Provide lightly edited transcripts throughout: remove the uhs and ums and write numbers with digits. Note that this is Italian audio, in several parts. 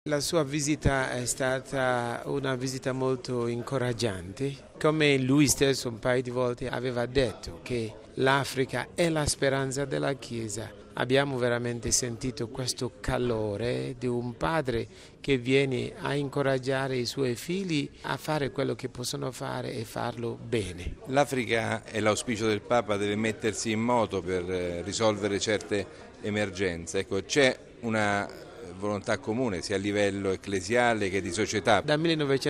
La sua visita è stata una visita molto incoraggiante, come lui stesso un paio di volte aveva detto che l'Africa è la speranza della Chiesa. Abbiamo veramente sentito questo calore di un padre che viene a incoraggiare i suoi figli a fare quello che possono fare e farlo bene. L'Africa e l'auspicio del Papa deve mettersi in moto per risolvere certe emergenze. Ecco, c'è una volontà comune sia a livello ecclesiale che di società. Dal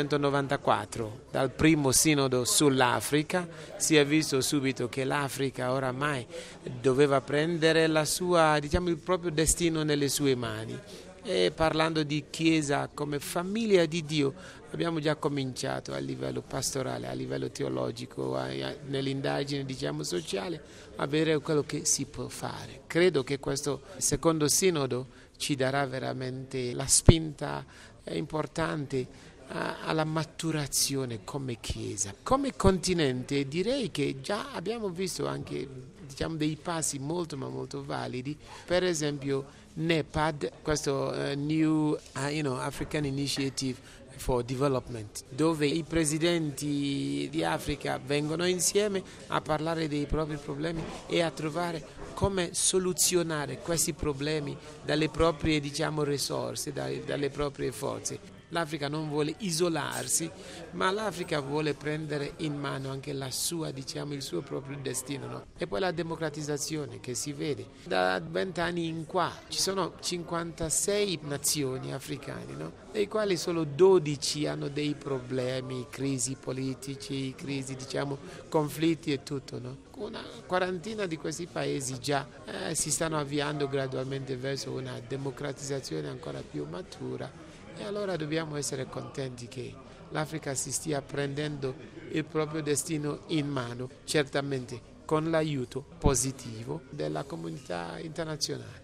1994, dal primo sinodo sull'Africa, si è visto subito che l'Africa oramai doveva prendere il proprio destino nelle sue mani. E parlando di Chiesa come famiglia di Dio, abbiamo già cominciato a livello pastorale, a livello teologico, nell'indagine sociale, a vedere quello che si può fare. Credo che questo secondo sinodo ci darà veramente la spinta importante alla maturazione come Chiesa. Come continente direi che già abbiamo visto anche dei passi molto ma molto validi, per esempio NEPAD, questo New African Initiative for Development, dove i presidenti di Africa vengono insieme a parlare dei propri problemi e a trovare come soluzionare questi problemi dalle proprie risorse, dalle proprie forze. L'Africa non vuole isolarsi, ma l'Africa vuole prendere in mano anche il suo proprio destino. No? E poi la democratizzazione che si vede. Da 20 anni in qua ci sono 56 nazioni africane, no? dei quali solo 12 hanno dei problemi, crisi politici, crisi, conflitti e tutto. No? Una quarantina di questi paesi già si stanno avviando gradualmente verso una democratizzazione ancora più matura. E allora dobbiamo essere contenti che l'Africa si stia prendendo il proprio destino in mano, certamente con l'aiuto positivo della comunità internazionale.